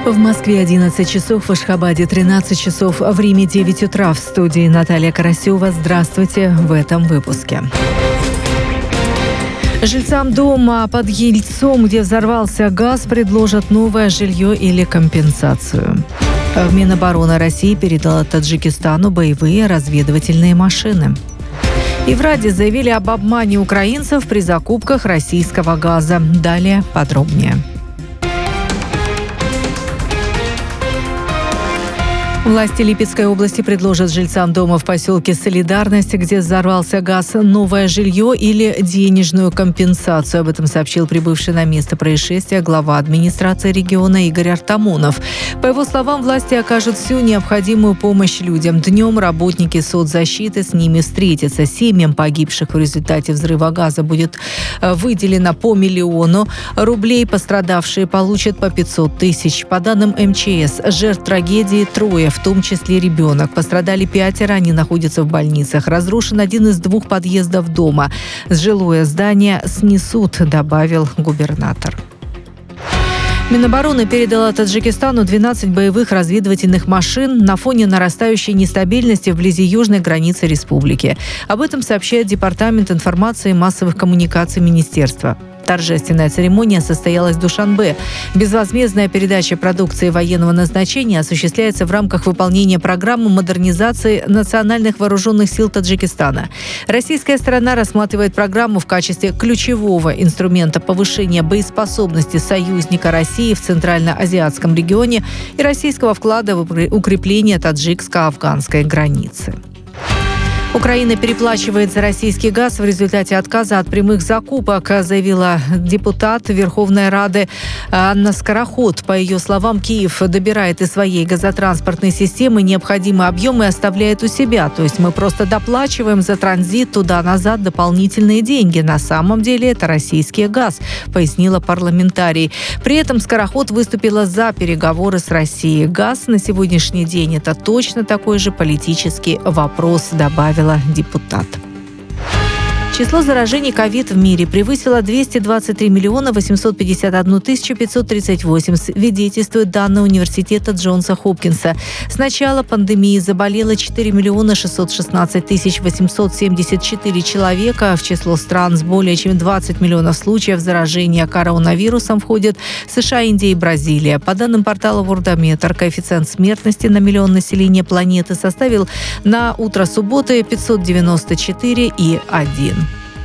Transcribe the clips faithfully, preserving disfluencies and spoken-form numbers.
В Москве одиннадцать часов, в Ашхабаде тринадцать часов, в Риме девять утра. В студии Наталья Карасева. Здравствуйте в этом выпуске. Жильцам дома под Ельцом, где взорвался газ, предложат новое жилье или компенсацию. В Минобороны России передала Таджикистану боевые разведывательные машины. И в Раде заявили об обмане украинцев при закупках российского газа. Далее подробнее. Власти Липецкой области предложат жильцам дома в поселке Солидарность, где взорвался газ, новое жилье или денежную компенсацию. Об этом сообщил прибывший на место происшествия глава администрации региона Игорь Артамонов. По его словам, власти окажут всю необходимую помощь людям. Днем работники соцзащиты с ними встретятся. Семьям погибших в результате взрыва газа будет выделено по миллиону рублей. Пострадавшие получат по пятьсот тысяч. По данным эм че эс, жертв трагедии трое, в том числе ребенок. Пострадали пятеро, они находятся в больницах. Разрушен один из двух подъездов дома. Жилое здание снесут, добавил губернатор. Минобороны передала Таджикистану двенадцать боевых разведывательных машин на фоне нарастающей нестабильности вблизи южной границы республики. Об этом сообщает Департамент информации и массовых коммуникаций Министерства. Торжественная церемония состоялась в Душанбе. Безвозмездная передача продукции военного назначения осуществляется в рамках выполнения программы модернизации национальных вооруженных сил Таджикистана. Российская сторона рассматривает программу в качестве ключевого инструмента повышения боеспособности союзника России в Центральноазиатском регионе и российского вклада в укрепление таджикско-афганской границы. Украина переплачивает за российский газ в результате отказа от прямых закупок, заявила депутат Верховной Рады Анна Скороход. По ее словам, Киев добирает из своей газотранспортной системы необходимые объемы и оставляет у себя. То есть мы просто доплачиваем за транзит туда-назад дополнительные деньги. На самом деле это российский газ, пояснила парламентарий. При этом Скороход выступила за переговоры с Россией. Газ на сегодняшний день – это точно такой же политический вопрос, добавила депутат. Число заражений ковид в мире превысило двести двадцать три миллиона восемьсот пятьдесят одну тысячу пятьсот тридцать восемь, свидетельствует данные университета Джонса Хопкинса. С начала пандемии заболело четыре миллиона шестьсот шестнадцать тысяч восемьсот семьдесят четыре человека. В число стран с более чем двадцать миллионов случаев заражения коронавирусом входят США, Индия и Бразилия. По данным портала Worldometer, коэффициент смертности на миллион населения планеты составил на утро субботы пятьсот девяносто четыре и один.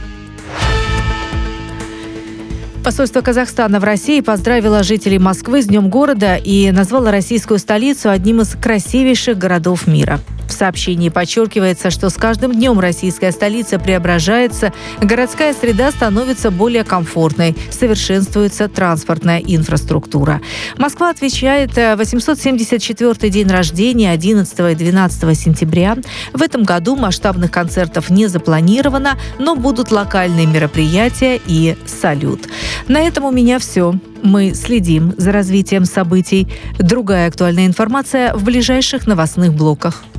Посольство Казахстана в России поздравило жителей Москвы с Днем города и назвало российскую столицу одним из красивейших городов мира. В сообщении подчеркивается, что с каждым днем российская столица преображается, городская среда становится более комфортной, совершенствуется транспортная инфраструктура. Москва отвечает восемьсот семьдесят четвёртый день рождения одиннадцатого и двенадцатого сентября. В этом году масштабных концертов не запланировано, но будут локальные мероприятия и салют. На этом у меня все. Мы следим за развитием событий. Другая актуальная информация в ближайших новостных блоках.